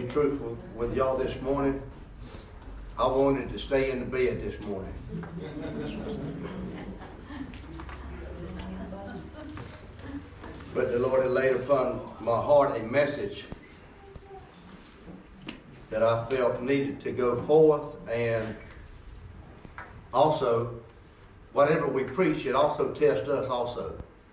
truthful with y'all this morning, I wanted to stay in the bed this morning. But the Lord had laid upon my heart a message that I felt needed to go forth, and also, whatever we preach, it also tests us also.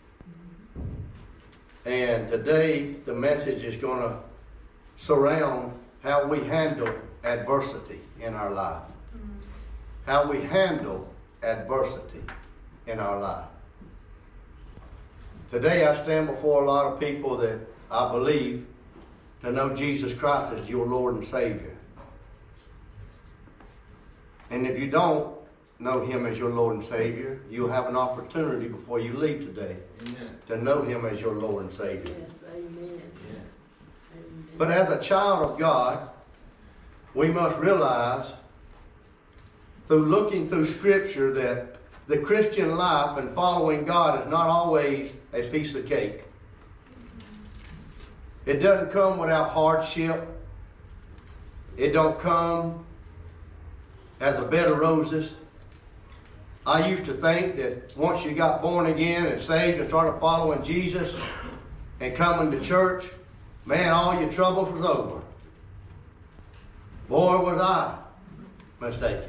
And today, the message is going to surround how we handle adversity in our life. How we handle adversity in our life. Today, I stand before a lot of people that I believe to know Jesus Christ as your Lord and Savior. And if you don't know Him as your Lord and Savior, you'll have an opportunity before you leave today to know Him as your Lord and Savior. Yes, amen. But as a child of God, we must realize through looking through Scripture that the Christian life and following God is not always a piece of cake. It doesn't come without hardship. It don't come as a bed of roses. I used to think that once you got born again and saved and started following Jesus and coming to church, man, all your troubles was over. Boy, was I mistaken.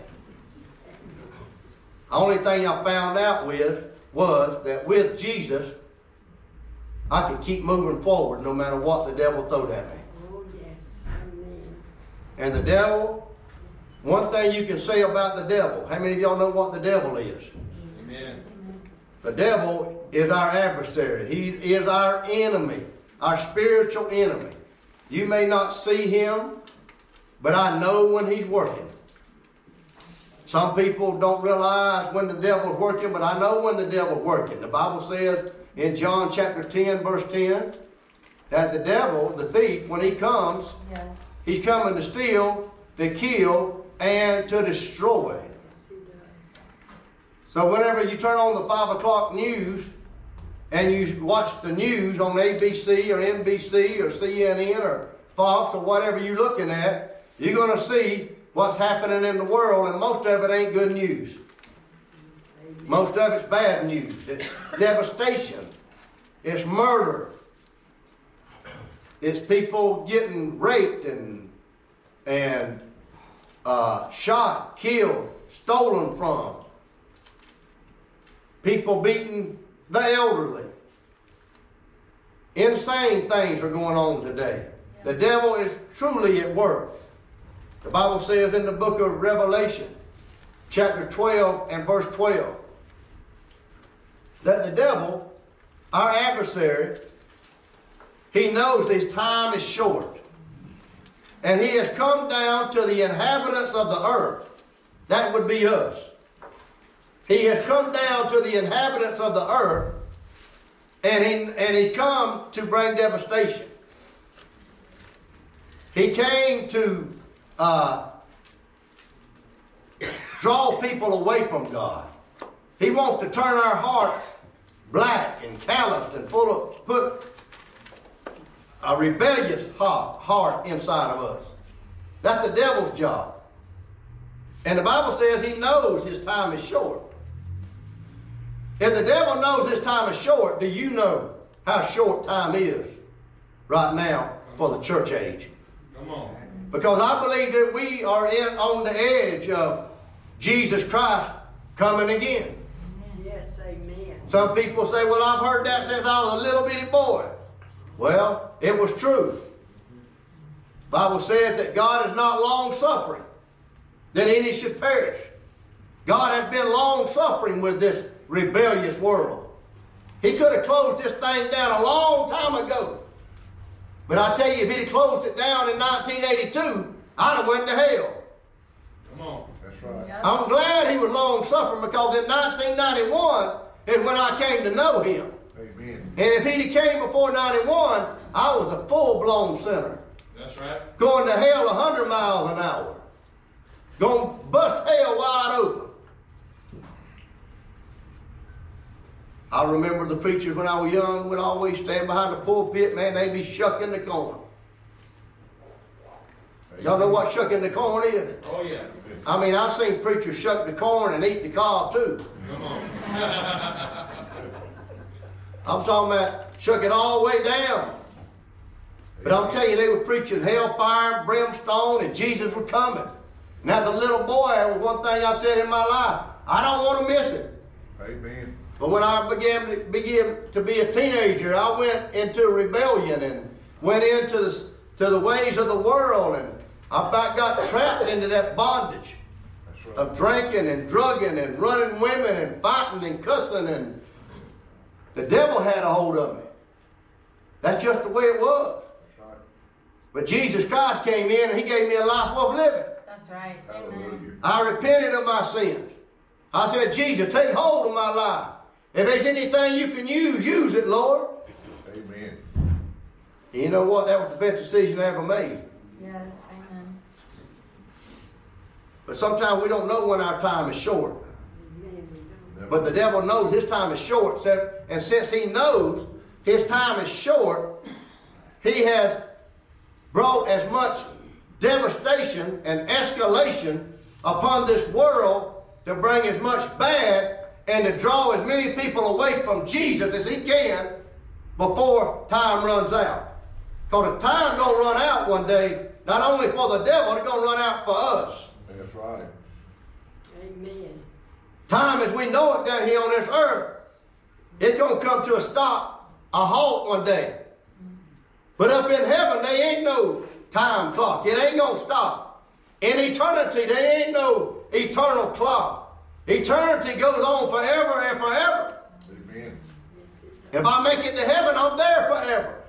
The only thing I found out was that with Jesus, I could keep moving forward no matter what the devil threw at me. Oh, yes. Amen. And the devil, one thing you can say about the devil, how many of y'all know what the devil is? Amen. The devil is our adversary. He is our enemy, our spiritual enemy. You may not see him, but I know when he's working. Some people don't realize when the devil's working, but I know when the devil's working. The Bible says in John chapter 10, verse 10, that the devil, the thief, when he comes, Yes. he's coming to steal, to kill, and to destroy. Yes, he does. So whenever you turn on the 5 o'clock news and you watch the news on ABC or NBC or CNN or Fox or whatever you're looking at, you're going to see what's happening in the world, and most of it ain't good news. Most of it's bad news. It's devastation. It's murder. It's people getting raped and shot, killed, stolen from. People beating the elderly. Insane things are going on today. The devil is truly at work. The Bible says in the book of Revelation, chapter 12 and verse 12, that the devil, our adversary, he knows his time is short. And he has come down to the inhabitants of the earth. That would be us. He has come down to the inhabitants of the earth, and he come to bring devastation. He came to draw people away from God. He wants to turn our hearts black and calloused and put a rebellious heart inside of us. That's the devil's job. And the Bible says he knows his time is short. If the devil knows his time is short, do you know how short time is right now for the church age? Come on. Because I believe that we are on the edge of Jesus Christ coming again. Yes, amen. Some people say, well, I've heard that since I was a little bitty boy. Well, it was true. The Bible said that God is not long-suffering, that any should perish. God has been long-suffering with this rebellious world. He could have closed this thing down a long time ago. But I tell you, if he'd have closed it down in 1982, I'd have went to hell. Come on. That's right. I'm glad he was long-suffering, because in 1991 is when I came to know him. Amen. And if he'd have came before 91, I was a full-blown sinner. That's right. Going to hell 100 miles an hour. Going to bust hell wide open. I remember the preachers when I was young would always stand behind the pulpit, man, they'd be shucking the corn. Y'all know what shucking the corn is? Oh, yeah. I mean, I've seen preachers shuck the corn and eat the cob too. Come on. I'm talking about shuck it all the way down. But I'm telling you, they were preaching hellfire and brimstone, and Jesus was coming. And as a little boy, that was one thing I said in my life. I don't want to miss it. Amen. But when I began to be a teenager, I went into rebellion and went into the ways of the world, and I about got trapped into that bondage of drinking and drugging and running women and fighting and cussing, and the devil had a hold of me. That's just the way it was. But Jesus Christ came in and He gave me a life worth living. That's right. Amen. I repented of my sins. I said, Jesus, take hold of my life. If there's anything you can use it, Lord. Amen. And you know what? That was the best decision I ever made. Yes. Amen. But sometimes we don't know when our time is short. Amen. We don't. But the devil knows his time is short. And since he knows his time is short, he has brought as much devastation and escalation upon this world to bring as much bad and to draw as many people away from Jesus as he can before time runs out. Because the time's going to run out one day, not only for the devil, it's going to run out for us. That's right. Amen. Time as we know it down here on this earth, it's going to come to a stop, a halt one day. But up in heaven, there ain't no time clock. It ain't going to stop. In eternity, there ain't no eternal clock. Eternity goes on forever and forever. Amen. If I make it to heaven, I'm there forever.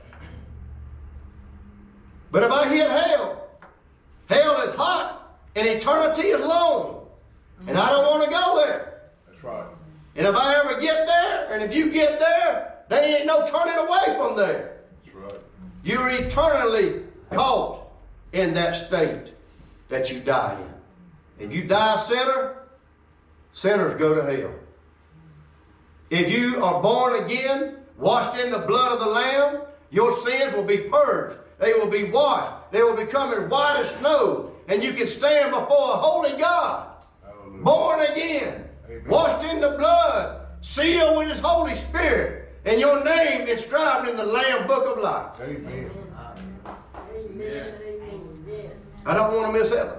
But if I hit hell, hell is hot and eternity is long. And I don't want to go there. That's right. And if I ever get there, and if you get there, there ain't no turning away from there. That's right. You're eternally caught in that state that you die in. If you die a sinner, sinners go to hell. If you are born again, washed in the blood of the Lamb, your sins will be purged. They will be washed. They will become as white as snow. And you can stand before a holy God. Hallelujah. Born again. Amen. Washed in the blood. Sealed with His Holy Spirit. And your name inscribed in the Lamb Book of Life. Amen. Amen. Amen. Yes. I don't want to miss heaven.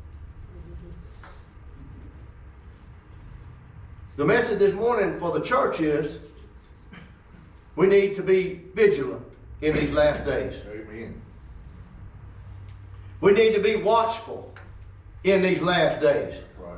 The message this morning for the church is we need to be vigilant in these last days. Amen. We need to be watchful in these last days. That's right.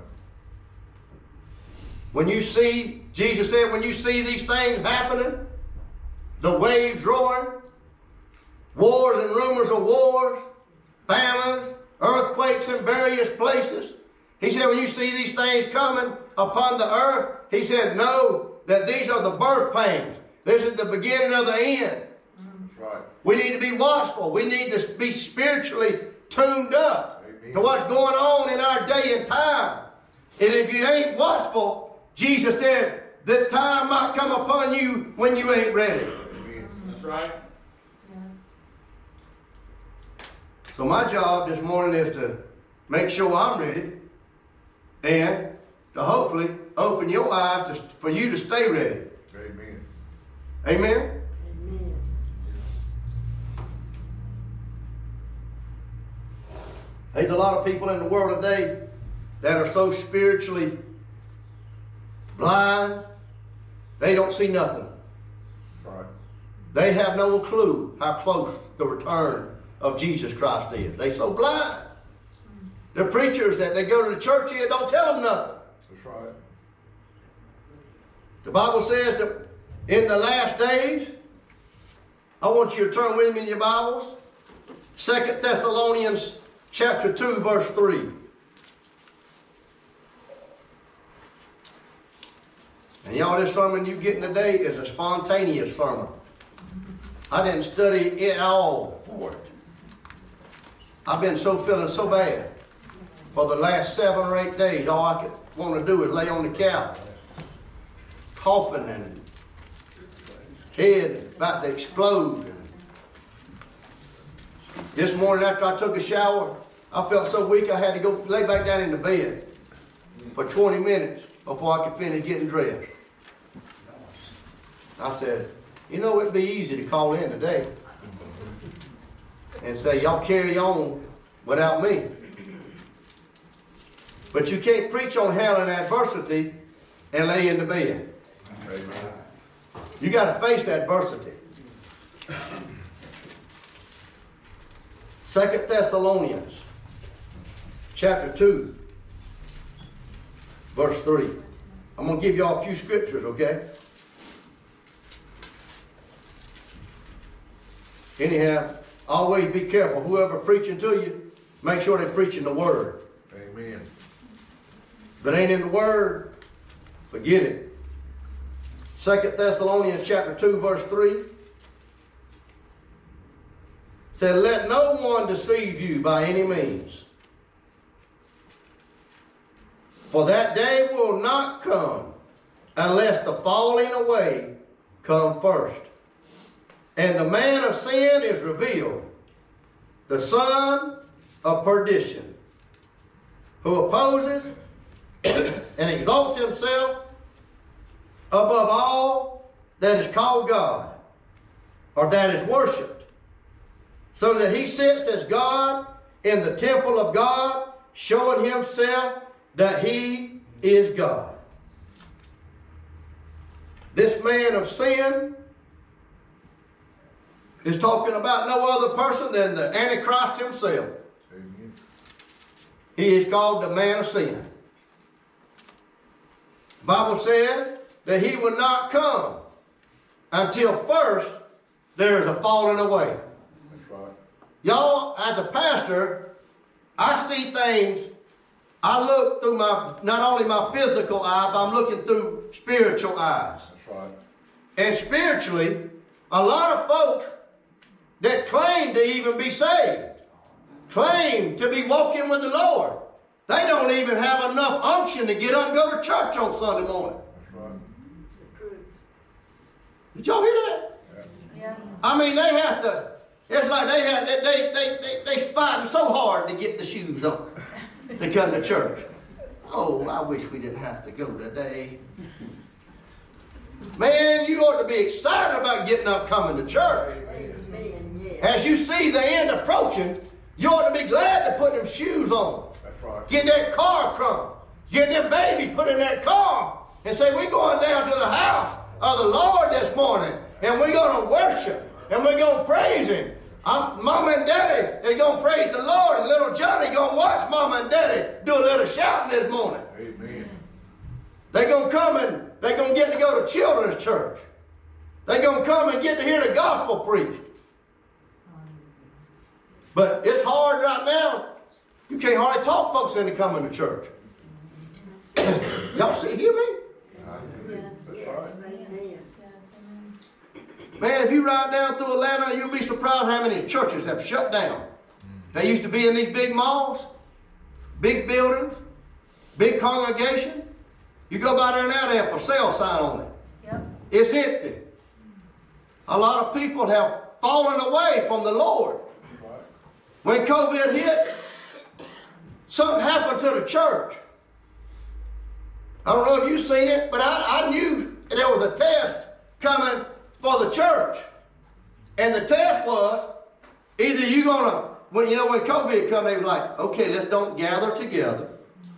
When you see, Jesus said, when you see these things happening, the waves roaring, wars and rumors of wars, famines, earthquakes in various places. He said, when you see these things coming upon the earth, he said, know that these are the birth pains. This is the beginning of the end. That's right. We need to be watchful. We need to be spiritually tuned up Amen. to what's going on in our day and time. And if you ain't watchful, Jesus said, that time might come upon you when you ain't ready. Amen. That's right. So my job this morning is to make sure I'm ready and to hopefully open your eyes for you to stay ready. Amen. Amen? Amen. There's a lot of people in the world today that are so spiritually blind, they don't see nothing. Right. They have no clue how close the return of Jesus Christ is. They're so blind. The preachers that they go to the church here don't tell them nothing. That's right. The Bible says that in the last days, I want you to turn with me in your Bibles. 2 Thessalonians chapter 2, verse 3. And y'all, this sermon you getting today is a spontaneous sermon. I didn't study it all for it. I've been feeling so bad for the last 7 or 8 days. All I could want to do is lay on the couch, coughing and head about to explode. And this morning after I took a shower, I felt so weak I had to go lay back down in the bed for 20 minutes before I could finish getting dressed. I said, you know, it'd be easy to call in today and say, y'all carry on without me. But you can't preach on handling adversity and lay in the bed. You got to face adversity. 2 Thessalonians chapter 2, verse 3. I'm going to give y'all a few scriptures, okay? Anyhow, always be careful. Whoever preaching to you, make sure they're preaching the word. Amen. If it ain't in the word, forget it. 2 Thessalonians chapter 2, verse 3 said, let no one deceive you by any means. For that day will not come unless the falling away come first. And the man of sin is revealed, the son of perdition, who opposes and exalts himself above all that is called God, or that is worshipped, so that he sits as God in the temple of God, showing himself that he is God. This man of sin is talking about no other person than the Antichrist himself. Amen. He is called the man of sin. The Bible says that he will not come until first there is a falling away. That's right. Y'all, as a pastor, I see things. I look through not only my physical eye, but I'm looking through spiritual eyes. That's right. And spiritually, a lot of folks that claim to even be saved, claim to be walking with the Lord, they don't even have enough unction to get up and go to church on Sunday morning. That's right. Did y'all hear that? Yeah. I mean, they have to. It's like they fighting so hard to get the shoes on to come to church. Oh, I wish we didn't have to go today. Man, you ought to be excited about getting up, coming to church. Amen, yes. As you see the end approaching, you ought to be glad to put them shoes on. That's right. Get that car crumb. Get them babies put in that car and say, we're going down to the house of the Lord this morning, and we're going to worship, and we're going to praise him. Mama and Daddy is going to praise the Lord, and little Johnny going to watch Mama and Daddy do a little shouting this morning. Amen. They're going to come and they're going to get to go to children's church. They're going to come and get to hear the gospel preached. But it's hard right now. You can't hardly talk folks into coming to church. Y'all hear me? Hallelujah. That's Yes, right. amen. Yes, amen. Man, if you ride down through Atlanta, you'll be surprised how many churches have shut down. They used to be in these big malls, big buildings, big congregation. You go by there now, they have for sale sign on it. Yep. It's empty. A lot of people have fallen away from the Lord. Right. When COVID hit, something happened to the church. I don't know if you've seen it, but I knew there was a test coming for the church. And the test was, either you're going to, when COVID come, they was like, okay, let's don't gather together.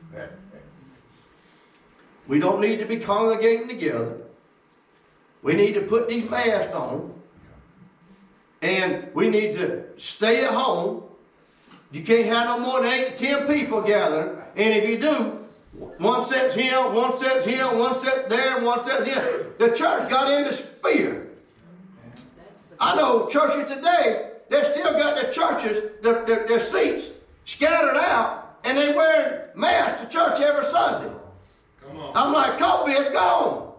We don't need to be congregating together. We need to put these masks on. And we need to stay at home. You can't have no more than 8 to 10 people gathering. And if you do, one sits here, one sits here, one sits there, and one sits here. The church got into fear. I know churches today, they still got their churches, their seats scattered out, and they wearing masks to church every Sunday. Come on. I'm like, COVID's gone.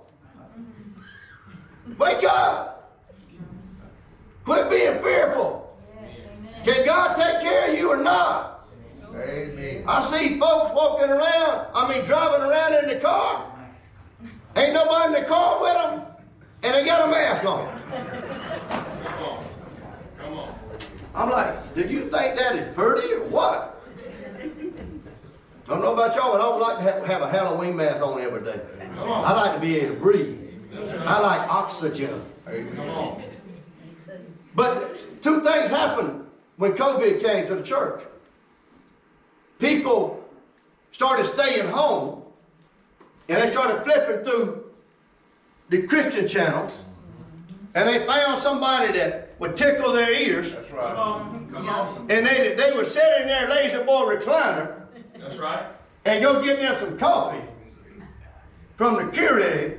Wake up. Quit being fearful. Yes, amen. Can God take care of you or not? Amen. I see folks walking around, driving around in the car. Ain't nobody in the car with them, and they got a mask on. Come on. Come on. I'm like, do you think that is pretty or what? I don't know about y'all, but I would like to have a Halloween mask on every day. Come on. I like to be able to breathe. That's right. I like oxygen. Come on. But two things happened when COVID came to the church. People started staying home, and they started flipping through the Christian channels, and they found somebody that would tickle their ears, That's Come right. on. Come on. and they would sit in their lazy boy recliner That's right. and go get them some coffee from the Keurig,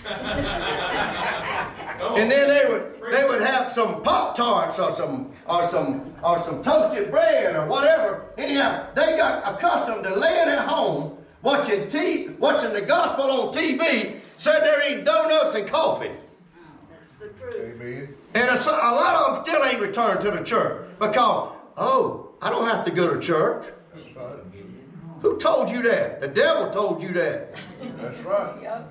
Come on. and then they would have some Pop-Tarts or some toasted bread or whatever. Anyhow, they got accustomed to laying at home watching the gospel on TV, sitting there eating donuts and coffee. That's the truth. Amen. And a lot of them still ain't returned to the church because, I don't have to go to church. That's right. Who told you that? The devil told you that. That's right. Yep.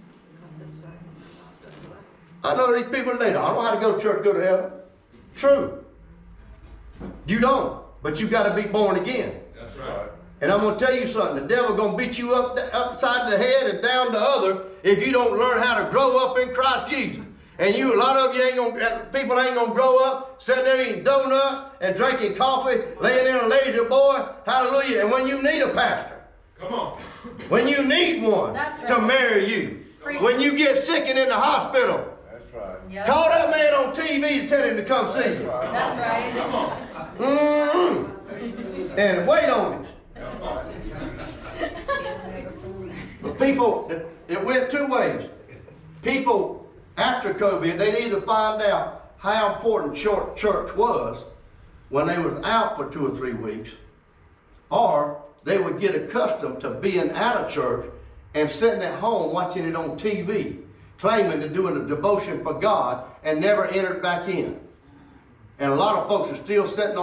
I know these people today, I don't know how to go to church, go to heaven. True. You don't, but you got to be born again. That's That's right. right. And I'm going to tell you something. The devil going to beat you upside the head and down the other if you don't learn how to grow up in Christ Jesus. And a lot of you people ain't going to grow up sitting there eating donuts and drinking coffee, laying in a lazy boy. Hallelujah. And when you need a pastor, Come on. when you need one That's to right. marry you, Preach. when you get sick and in the hospital, That's right. Yep. call that man on TV to tell him to come see you. That's right. Come on. Mm-hmm. And wait on him. That's right. But people, it went two ways. People, after COVID, they'd either find out how important church was when they was out for 2 or 3 weeks, or they would get accustomed to being out of church and sitting at home watching it on TV, claiming to doing a devotion for God and never entered back in. And a lot of folks are still sitting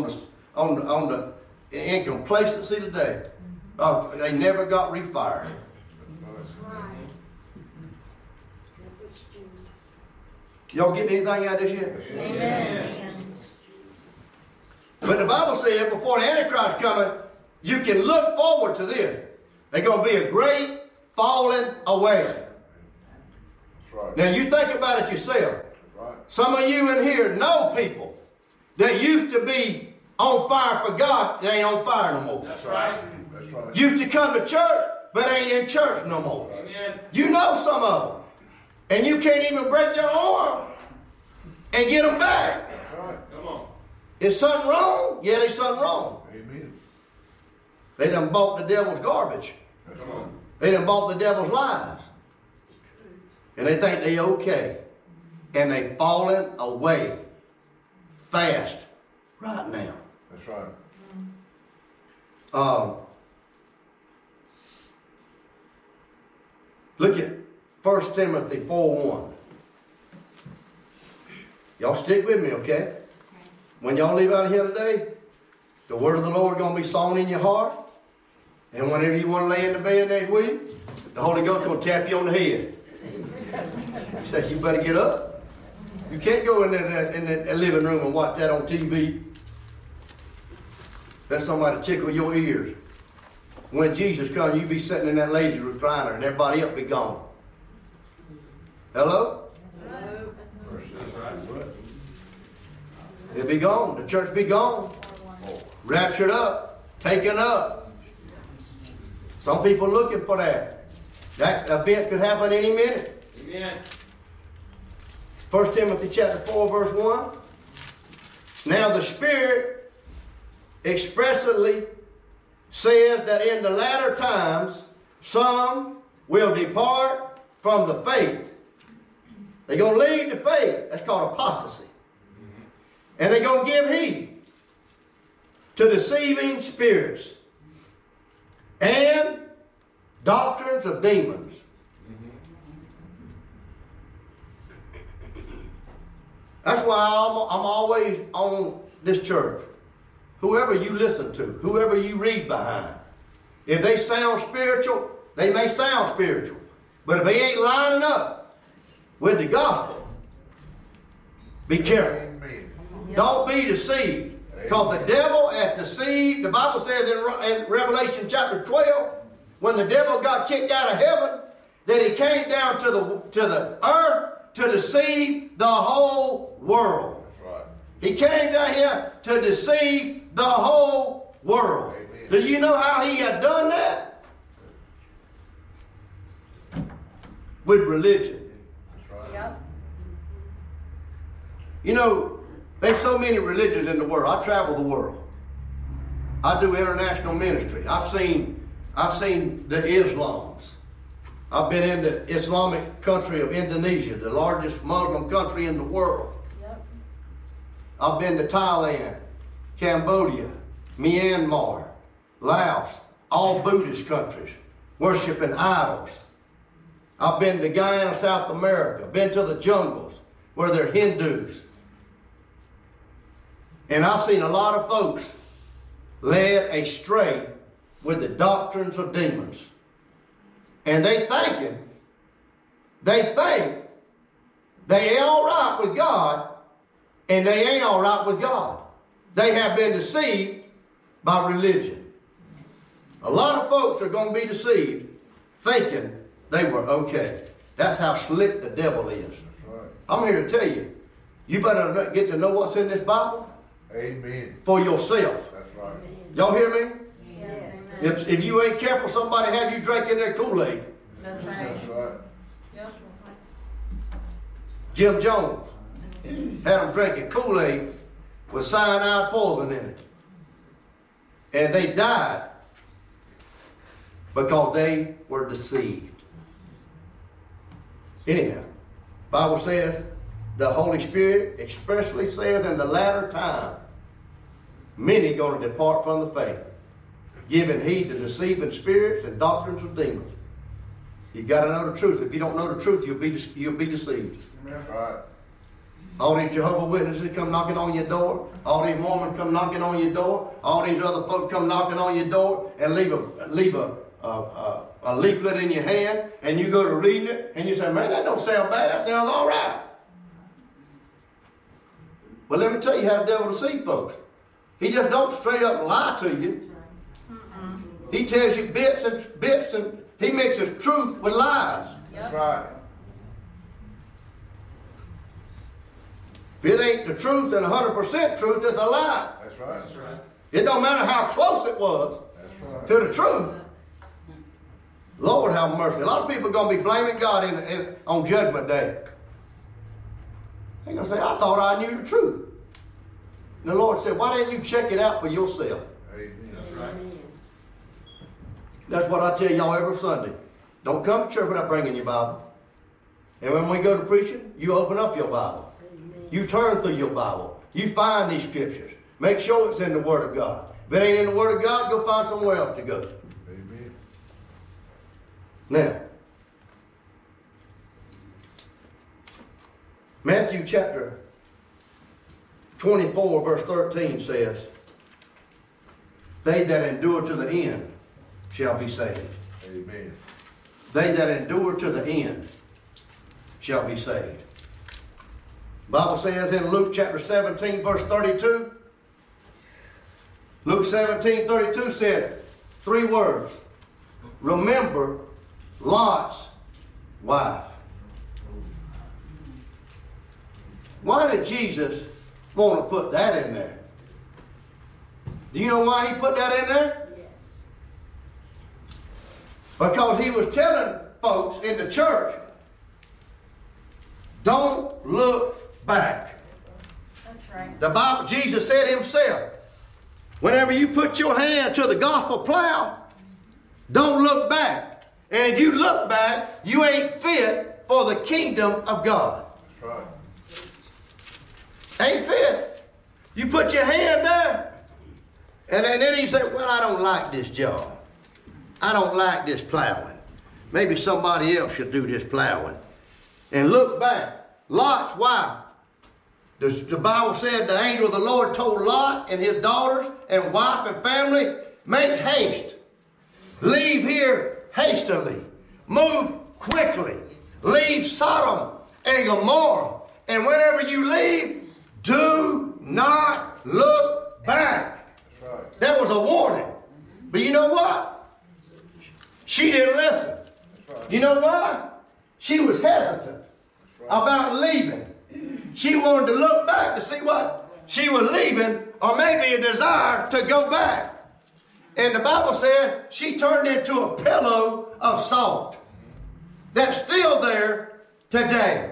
in complacency today. They never got refired. Y'all getting anything out of this yet? Amen. But the Bible said before the Antichrist coming, you can look forward to this. There's going to be a great falling away. That's right. Now you think about it yourself. Right. Some of you in here know people that used to be on fire for God, they ain't on fire no more. That's right. That's right. Used to come to church, but ain't in church no more. Amen. You know some of them. And you can't even break their arm and get them back. That's right. Come on. Is something wrong? Yeah, there's something wrong. Amen. They done bought the devil's garbage. That's Come right. on. They done bought the devil's lies. And they think they okay. And they falling away fast right now. That's right. Look at 1 Timothy 4:1. Y'all stick with me, okay? When y'all leave out of here today, the word of the Lord going to be sown in your heart. And whenever you want to lay in the bed next week, the Holy Ghost going to tap you on the head. He says, you better get up. You can't go in that living room and watch that on TV. Let somebody tickle your ears. When Jesus comes, you be sitting in that lazy recliner and everybody else be gone. Hello? Hello. That's right. It'll be gone. The church be gone. Raptured up. Taken up. Some people looking for that. That event could happen any minute. Amen. 1 Timothy chapter 4, verse 1. Now the Spirit expressly says that in the latter times some will depart from the faith. They're going to leave the faith. That's called apostasy. And they're going to give heed to deceiving spirits and doctrines of demons. That's why I'm always on this church. Whoever you listen to, whoever you read behind, if they sound spiritual, they may sound spiritual. But if they ain't lining up with the gospel, be careful. Amen. Don't be deceived. Because the devil has deceived, the Bible says in Revelation chapter 12, when the devil got kicked out of heaven, that he came down to the earth to deceive the whole world. That's right. He came down here to deceive the whole world. Amen. Do you know how he had done that? With religion. That's right. Yep. You know, there's so many religions in the world. I travel the world. I do international ministry. I've seen the Islams. I've been in the Islamic country of Indonesia, the largest Muslim country in the world. Yep. I've been to Thailand, Cambodia, Myanmar, Laos, all Buddhist countries, worshiping idols. I've been to Guyana, South America, been to the jungles where they're Hindus. And I've seen a lot of folks led astray with the doctrines of demons. And they think they all right with God, and they ain't all right with God. They have been deceived by religion. A lot of folks are going to be deceived thinking they were okay. That's how slick the devil is. That's right. I'm here to tell you, you better get to know what's in this Bible Amen. for yourself. That's right. Y'all hear me? Yes. If you ain't careful, somebody have you drinking their Kool-Aid. That's That's right. right. Yep. Jim Jones had them drinking Kool-Aid with cyanide poison in it. And they died because they were deceived. Anyhow, Bible says the Holy Spirit expressly says in the latter time, many going to depart from the faith, giving heed to deceiving spirits and doctrines of demons. You got to know the truth. If you don't know the truth, you'll be deceived. That's right. All these Jehovah's Witnesses come knocking on your door. All these Mormons come knocking on your door. All these other folks come knocking on your door and leave a leaflet in your hand, and you go to reading it, and you say, man, that don't sound bad. That sounds all right. Well, let me tell you how the devil deceives folks. He just don't straight up lie to you. He tells you bits and he mixes truth with lies. That's right. If it ain't the truth and 100% truth, it's a lie. That's right. That's right. It don't matter how close it was That's right. to the truth. Lord have mercy. A lot of people are going to be blaming God on Judgment Day. They're going to say, I thought I knew the truth. And the Lord said, why didn't you check it out for yourself? Amen. That's right. That's what I tell y'all every Sunday. Don't come to church without bringing your Bible. And when we go to preaching, you open up your Bible. You turn through your Bible. You find these scriptures. Make sure it's in the Word of God. If it ain't in the Word of God, go find somewhere else to go. Amen. Now, Matthew chapter 24 verse 13 says, they that endure to the end shall be saved. Amen. They that endure to the end shall be saved. Bible says in Luke chapter 17 verse 32, Luke 17:32 said 3 words. Remember Lot's wife. Why did Jesus want to put that in there? Do you know why he put that in there? Yes. Because he was telling folks in the church, don't look back. That's right. The Bible, Jesus said himself, whenever you put your hand to the gospel plow, don't look back. And if you look back, you ain't fit for the kingdom of God. That's right. Ain't fit. You put your hand there, and then he said, well, I don't like this job. I don't like this plowing. Maybe somebody else should do this plowing. And look back. Lot's wife. The Bible said the angel of the Lord told Lot and his daughters and wife and family, make haste. Leave here hastily. Move quickly. Leave Sodom and Gomorrah. And whenever you leave, do not look back. That's right. That was a warning. But you know what? She didn't listen. That's right. You know why? She was hesitant about leaving. She wanted to look back to see what she was leaving, or maybe a desire to go back. And the Bible said she turned into a pillow of salt. That's still there today.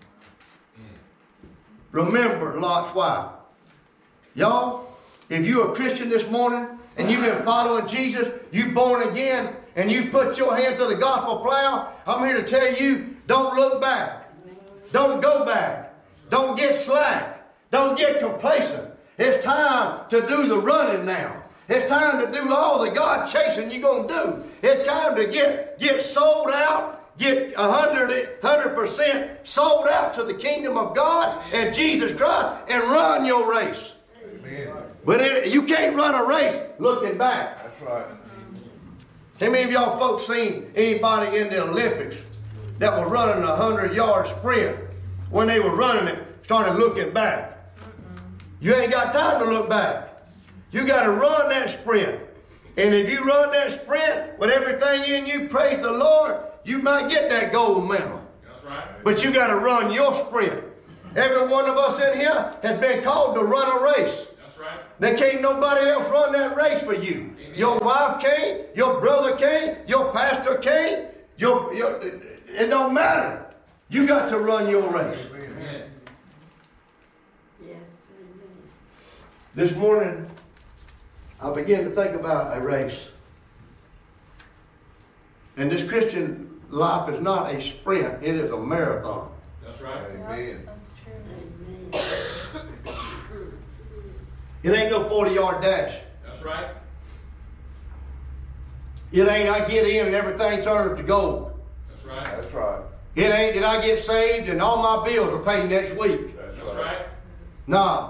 Remember Lot's wife. Y'all, if you're a Christian this morning and you've been following Jesus, you're born again, and you put your hand to the gospel plow, I'm here to tell you, don't look back. Don't go back. Don't get slack. Don't get complacent. It's time to do the running now. It's time to do all the God chasing you're going to do. It's time to get sold out, get 100% sold out to the kingdom of God and Jesus Christ, and run your race. Amen. But you can't run a race looking back. That's right. How many of y'all folks seen anybody in the Olympics that was running a 100-yard sprint, when they were running it, started looking back? You ain't got time to look back. You got to run that sprint. And if you run that sprint with everything in you, praise the Lord, you might get that gold medal. That's right. But you got to run your sprint. Every one of us in here has been called to run a race. That's right. There can't nobody else run that race for you. Amen. Your wife can't, your brother can't, your pastor can't, it don't matter. You got to run your race. Amen. Yes, amen. This morning, I began to think about a race. And this Christian life is not a sprint, it is a marathon. That's right. Amen. Amen. It ain't no 40-yard dash. That's right. It ain't I get in and everything turns to gold. That's right. That's right. It ain't that I get saved and all my bills are paid next week. That's That's right. right. Nah.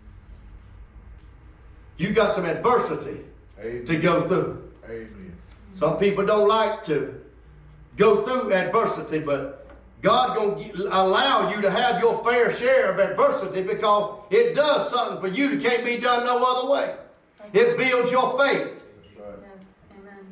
You got some adversity to Amen. go through. Amen. Some people don't like to go through adversity, but God gonna allow you to have your fair share of adversity, because it does something for you that can't be done no other way. It builds your faith. That's right. Yes, amen.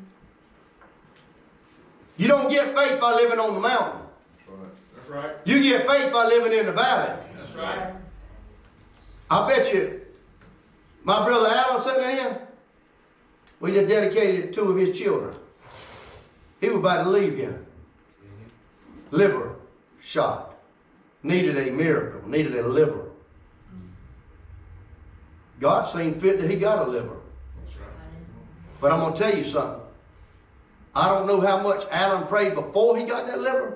You don't get faith by living on the mountain. That's right. That's right. You get faith by living in the valley. That's right. I bet you, my brother Alan sitting in here, we just dedicated 2 of his children. He was about to leave here. Liver shot. Needed a miracle. Needed a liver. God seen fit that he got a liver. That's right. But I'm going to tell you something. I don't know how much Alan prayed before he got that liver.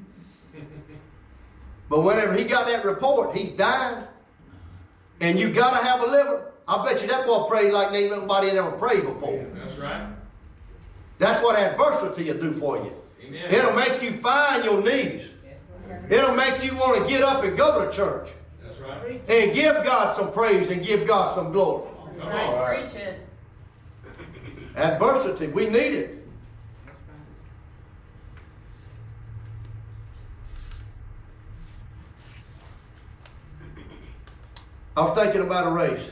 But whenever he got that report, he died. And you got to have a liver. I bet you that boy prayed like nobody had ever prayed before. That's right. That's what adversity will do for you. Amen. It'll make you find your knees. It'll make you want to get up and go to church That's right. and give God some praise and give God some glory. Come Right, on. preach it. Adversity, we need it. I was thinking about a race,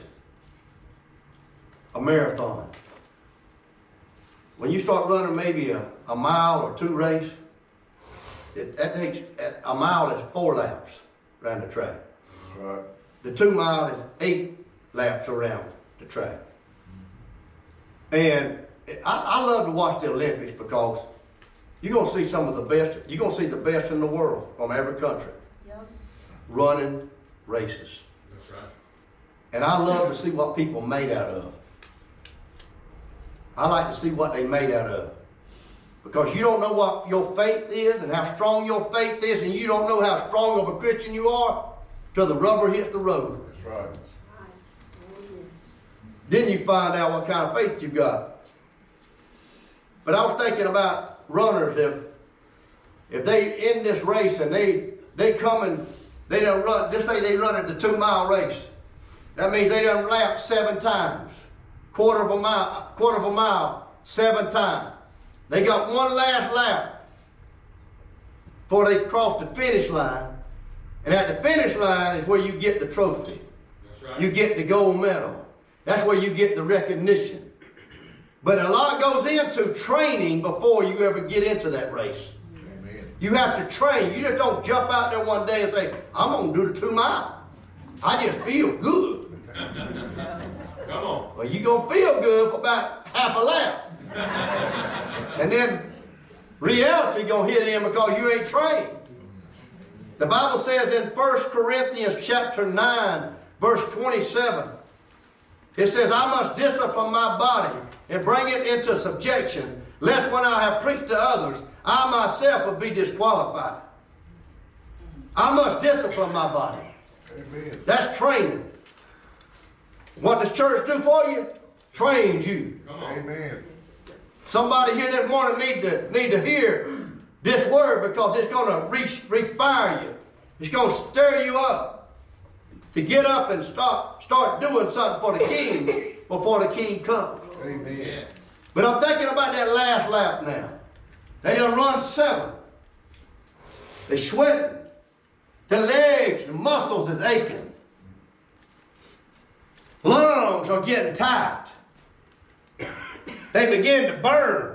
a marathon. When you start running maybe a mile or 2 race, that takes, a mile is 4 laps around the track. That's right. The 2 mile is 8 laps around the track. And I love to watch the Olympics, because you're going to see some of the best, you're going to see the best in the world from every country Yep. running races. That's right. And I love to see what people made out of. I like to see what they made out of. Because you don't know what your faith is and how strong your faith is, and you don't know how strong of a Christian you are till the rubber hits the road. That's right. Right. Oh, yes. Then you find out what kind of faith you got. But I was thinking about runners, if they in this race and they come and they don't run, just say they run at the 2 mile race. That means they done lap 7 times. Quarter of a mile, 7 times. They got one last lap before they cross the finish line. And at the finish line is where you get the trophy. That's right. You get the gold medal. That's where you get the recognition. But a lot goes into training before you ever get into that race. Amen. You have to train. You just don't jump out there one day and say, I'm going to do the 2 mile. I just feel good. Come on. Well, you're going to feel good for about half a lap. And then reality going to hit in because you ain't trained. The Bible says in 1 Corinthians chapter 9, verse 27, it says, I must discipline my body and bring it into subjection, lest when I have preached to others, I myself will be disqualified. I must discipline my body. Amen. That's training. What does church do for you? Trains you. Come on. Amen. Somebody here this morning need to hear this word because it's going to refire you. It's going to stir you up to get up and start doing something for the king before the king comes. Amen. Yes. But I'm thinking about that last lap now. They done run 7. They sweating. The legs and muscles is aching. Lungs are getting tight. They begin to burn.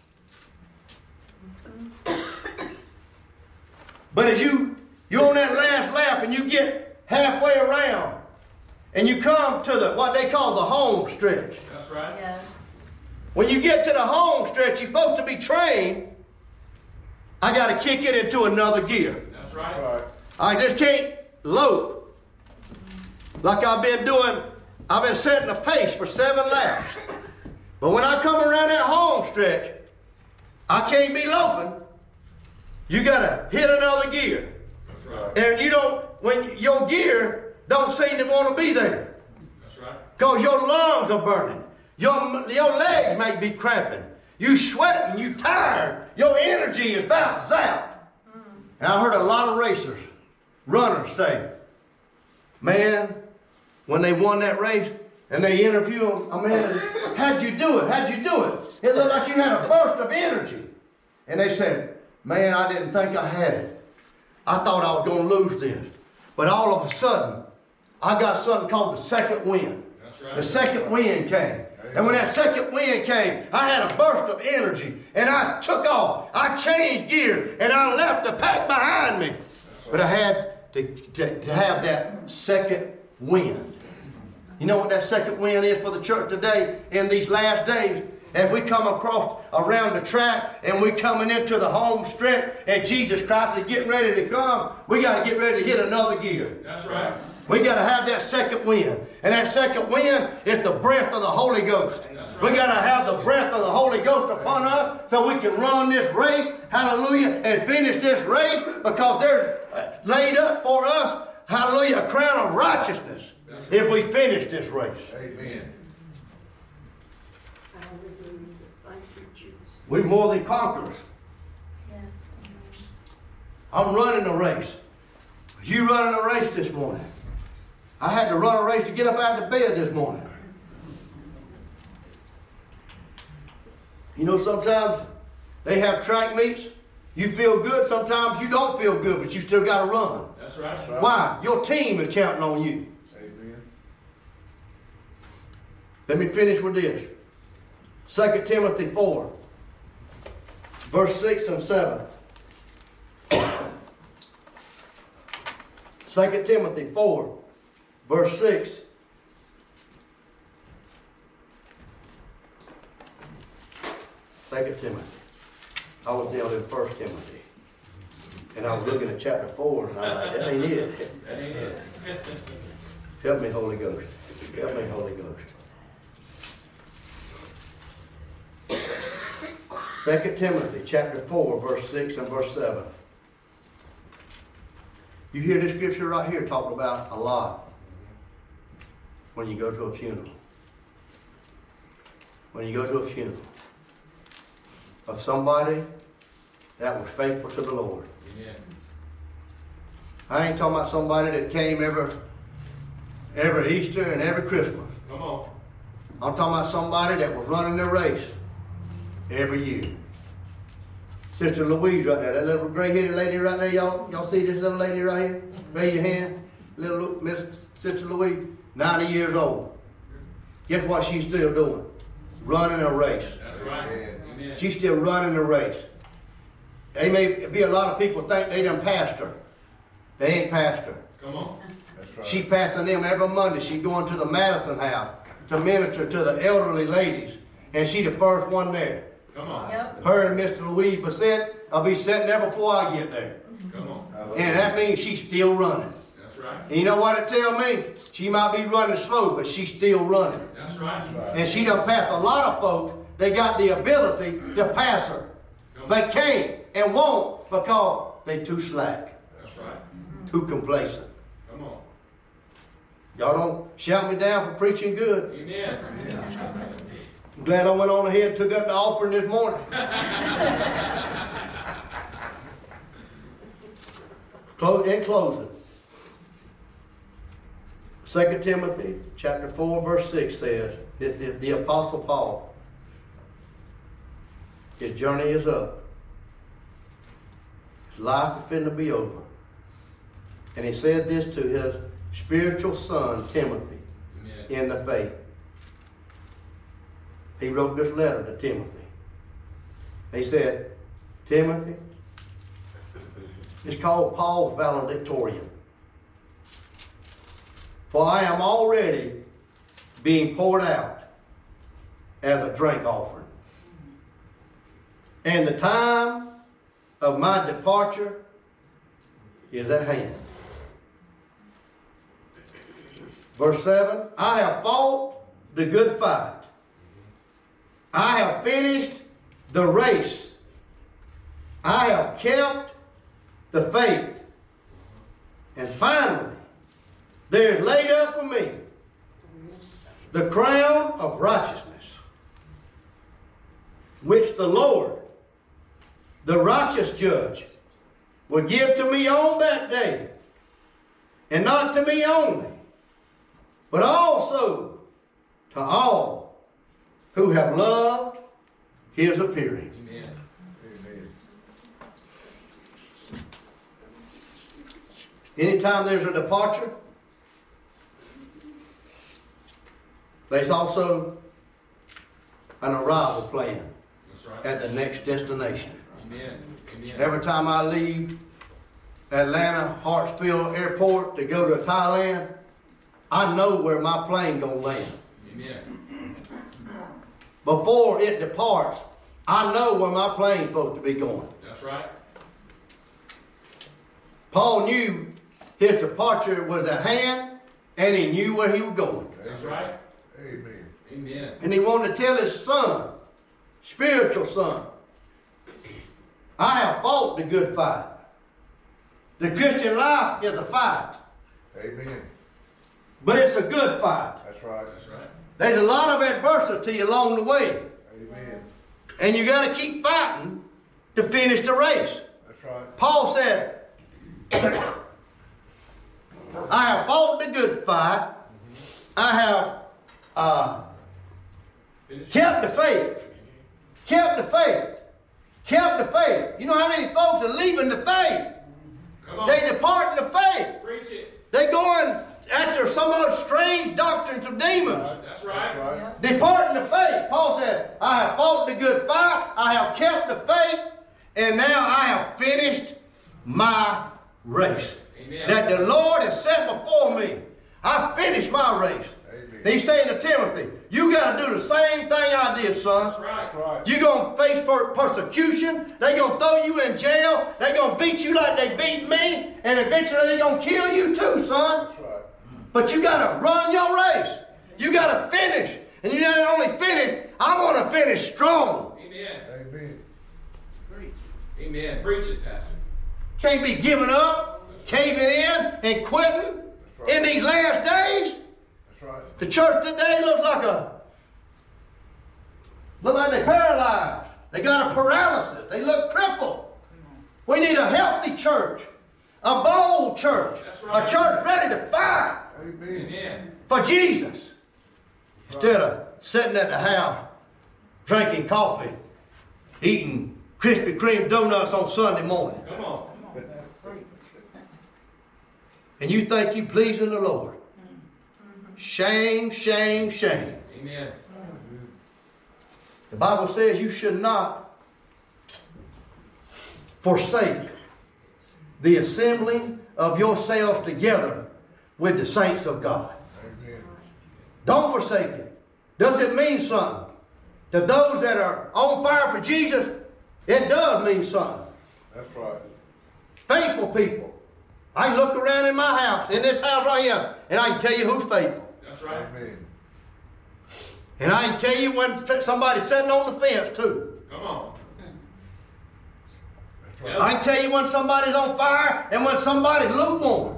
But as you're on that last lap and you get halfway around and you come to what they call the home stretch. That's right. Yes. When you get to the home stretch, you're supposed to be trained. I got to kick it into another gear. That's right. All right. I just can't lope like I've been doing. I've been setting a pace for 7 laps. But when I come around that home stretch, I can't be loping. You got to hit another gear. That's right. And when your gear don't seem to want to be there. That's right. Because your lungs are burning. Your legs may be cramping. You sweating, you tired. Your energy is about zapped. And I heard a lot of racers, runners say, man, when they won that race and they interview them, oh man, how'd you do it? How'd you do it? It looked like you had a burst of energy. And they said, man, I didn't think I had it. I thought I was going to lose this. But all of a sudden, I got something called the second wind. That's right. The second wind came. And when that second wind came, I had a burst of energy. And I took off. I changed gear. And I left the pack behind me. But I had to have that second wind. You know what that second wind is for the church today in these last days? As we come across around the track and we're coming into the home stretch and Jesus Christ is getting ready to come, we got to get ready to hit another gear. That's right. We got to have that second wind. And that second wind is the breath of the Holy Ghost. We got to have the breath of the Holy Ghost upon us so we can run this race, hallelujah, and finish this race because there's laid up for us, hallelujah, a crown of righteousness if we finish this race. Amen. Hallelujah. Thank you, Jesus. We're more than conquerors. Yes. I'm running a race. You running a race this morning. I had to run a race to get up out of bed this morning. You know, sometimes they have track meets. You feel good. Sometimes you don't feel good, but you still got to run. That's right. Why? Your team is counting on you. Amen. Let me finish with this. 2 Timothy 4, verse 6 and 7. 2 Timothy 4, verse 6. Second Timothy. I was down in 1 Timothy. And I was looking at chapter 4, and I was like, that ain't it. That ain't it. Help me, Holy Ghost. Help me, Holy Ghost. 2 Timothy chapter 4, verse 6 and verse 7. You hear this scripture right here talked about a lot when you go to a funeral. When you go to a funeral of somebody that was faithful to the Lord. Amen. I ain't talking about somebody that came every Easter and every Christmas. Come on. I'm talking about somebody that was running their race every year. Sister Louise right there, that little gray-headed lady right there, y'all see this little lady right here? Raise your hand. Little Miss Sister Louise, 90 years old. Guess what she's still doing? Running a race. That's right. Amen. She's still running the race. There may be a lot of people think they done passed her. They ain't passed her. Come on. That's right. She passing them every Monday. She's going to the Madison House to minister to the elderly ladies. And she the first one there. Come on. Yep. Her and Mr. Louise Bassett, I'll be sitting there before I get there. Come on. And that means she's still running. That's right. And you know what it tell me? She might be running slow, but she's still running. That's right. And she done passed a lot of folks. They got the ability to pass her. They can't and won't because they too slack, That's right. too complacent. Come on. Y'all don't shout me down for preaching good. Amen. I'm glad I went on ahead and took up the offering this morning. In closing, 2 Timothy chapter 4 verse 6 says that the Apostle Paul, his journey is up. His life is finna be over. And he said this to his spiritual son Timothy in the faith. He wrote this letter to Timothy. He said, Timothy, it's called Paul's valedictorian. For I am already being poured out as a drink offering. And the time of my departure is at hand. Verse 7, I have fought the good fight. I have finished the race. I have kept the faith. And finally, there is laid up for me the crown of righteousness, which the Lord, the righteous judge, will give to me on that day. And not to me only, but also to all who have loved his appearing. Amen. Amen. Anytime there's a departure, there's also an arrival plan That's right. at the next destination. Amen. Amen. Every time I leave Atlanta Hartsfield Airport to go to Thailand, I know where my plane gonna land. Amen. Before it departs, I know where my plane's supposed to be going. That's right. Paul knew his departure was at hand, and he knew where he was going. That's right. Amen. Amen. And he wanted to tell his son, spiritual son, I have fought the good fight. The Christian life is a fight, Amen. but it's a good fight. That's right. That's right. There's a lot of adversity along the way, Amen. and you got to keep fighting to finish the race. That's right. Paul said, I have fought the good fight. I have kept the faith. Kept the faith. Kept the faith. You know how many folks are leaving the faith? Come on. They departing the faith. Preach it. They going after some other strange doctrines of demons. That's right. That's right. Departing the faith. Paul said, I have fought the good fight. I have kept the faith. And now I have finished my race. Amen. That the Lord has set before me. I finished my race. Amen. He's saying to Timothy, you got to do the same thing I did, son. That's right. That's right. You're going to face persecution. They're going to throw you in jail. They're going to beat you like they beat me. And eventually they're going to kill you too, son. That's right. But you got to run your race. You got to finish. And you not only finish, I want to finish strong. Amen. Amen. Amen. Preach it, Pastor. Can't be giving up, caving in, and quitting right. in these last days. That's right. The church today looks like they're paralyzed. They got a paralysis. They look crippled. We need a healthy church, a bold church, That's right. a church ready to fight Amen. Amen. for Jesus. Instead of sitting at the house, drinking coffee, eating Krispy Kreme donuts on Sunday morning. Come on. And you think you pleasing the Lord. Shame, shame, shame. Amen. The Bible says you should not forsake the assembling of yourselves together with the saints of God. Amen. Don't forsake it. Does it mean something? To those that are on fire for Jesus, it does mean something. That's right. Faithful people. I can look around in my house, in this house right here, and I can tell you who's faithful. That's right. Amen. And I can tell you when somebody's sitting on the fence too. Come on. That's right. I can tell you when somebody's on fire and when somebody's lukewarm.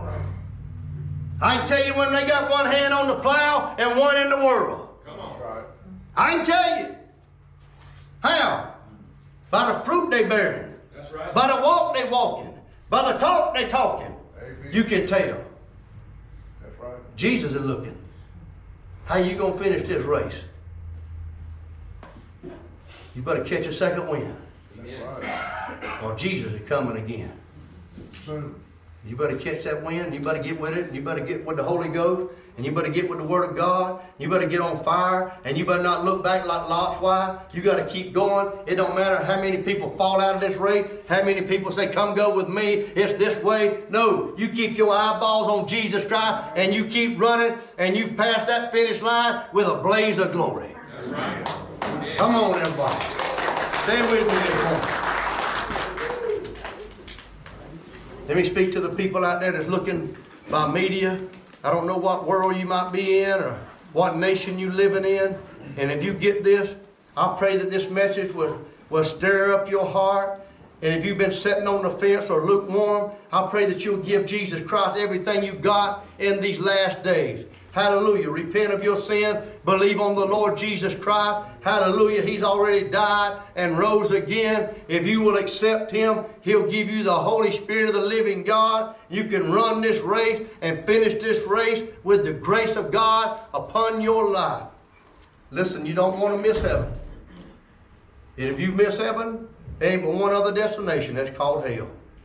I can tell you when they got one hand on the plow and one in the world. Come That's on. right. I can tell you. How? By the fruit they bearing. That's right. By the walk they walking. By the talk they talking. Amen. You can tell. That's right. Jesus is looking. How you going to finish this race? You better catch a second wind, Amen. That's right. or Jesus is coming again. Soon. You better catch that wind. You better get with it. And you better get with the Holy Ghost. And you better get with the Word of God. You better get on fire. And you better not look back like Lot's wife. You got to keep going. It don't matter how many people fall out of this race. How many people say, come go with me. It's this way. No. You keep your eyeballs on Jesus Christ. And you keep running. And you pass that finish line with a blaze of glory. That's right. Amen. Come on, everybody. Stand with me this morning. Let me speak to the people out there that's looking by media. I don't know what world you might be in or what nation you living in. And if you get this, I pray that this message will stir up your heart. And if you've been sitting on the fence or lukewarm, I pray that you'll give Jesus Christ everything you got in these last days. Hallelujah. Repent of your sin. Believe on the Lord Jesus Christ. Hallelujah. He's already died and rose again. If you will accept Him, He'll give you the Holy Spirit of the living God. You can run this race and finish this race with the grace of God upon your life. Listen, you don't want to miss heaven. And if you miss heaven, there ain't but one other destination. That's called hell.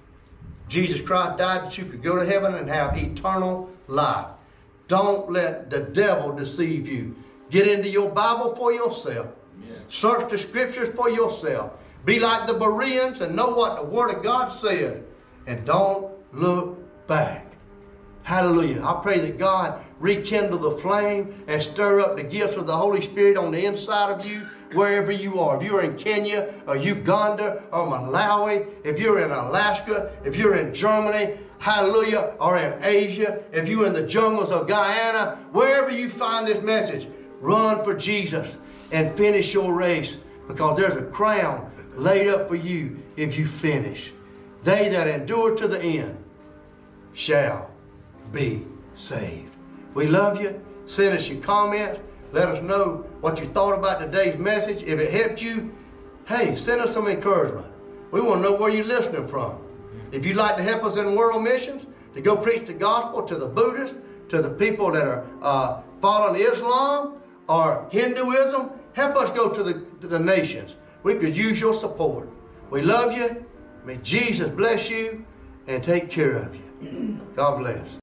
Jesus Christ died that you could go to heaven and have eternal life. Don't let the devil deceive you. Get into your Bible for yourself. Amen. Search the scriptures for yourself. Be like the Bereans and know what the Word of God said. And don't look back. Hallelujah. I pray that God rekindle the flame and stir up the gifts of the Holy Spirit on the inside of you wherever you are. If you're in Kenya or Uganda or Malawi, if you're in Alaska, if you're in Germany, hallelujah, or in Asia, if you're in the jungles of Guyana, wherever you find this message, run for Jesus and finish your race, because there's a crown laid up for you if you finish. They that endure to the end shall be saved. We love you. Send us your comments. Let us know what you thought about today's message. If it helped you, hey, send us some encouragement. We want to know where you're listening from. If you'd like to help us in world missions, to go preach the gospel to the Buddhists, to the people that are following Islam or Hinduism, help us go to the nations. We could use your support. We love you. May Jesus bless you and take care of you. God bless.